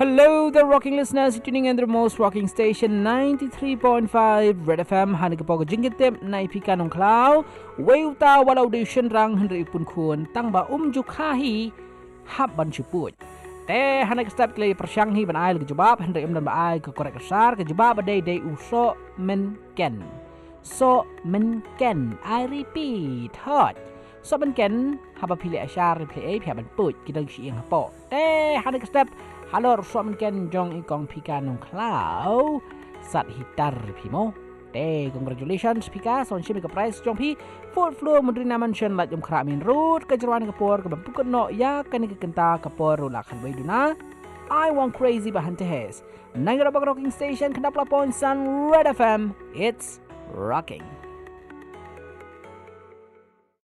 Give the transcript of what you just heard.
Hello, the rocking listeners tuning in the most rocking station 93.5 Red FM. Hani kepogo jingitip na ipika nung klaw. Weuta wal audition rang henry ipun kun tang ba jukhahi hab ban chuput. Te hani start klay persyanghi ban ay jawab henry dan ba ay ke korek besar ke jawab day uso men ken. So men ken. I repeat hot. So men ken haba pilih asyar pilih pihak ban put kita siang hapo. Te hani step Halo, suamen ken jong ikong pika nung klaw sat hitar pimo. Congratulations pika son shimi ka prize jong pi fourth floor mudrina mansion lat jom kra min road kejerwan kapor ke bampukut no ya kan ke kenta kapor ulakan baiduna. I want crazy bahan tehes. Nang rocking station kendap lapon san Red FM. It's rocking.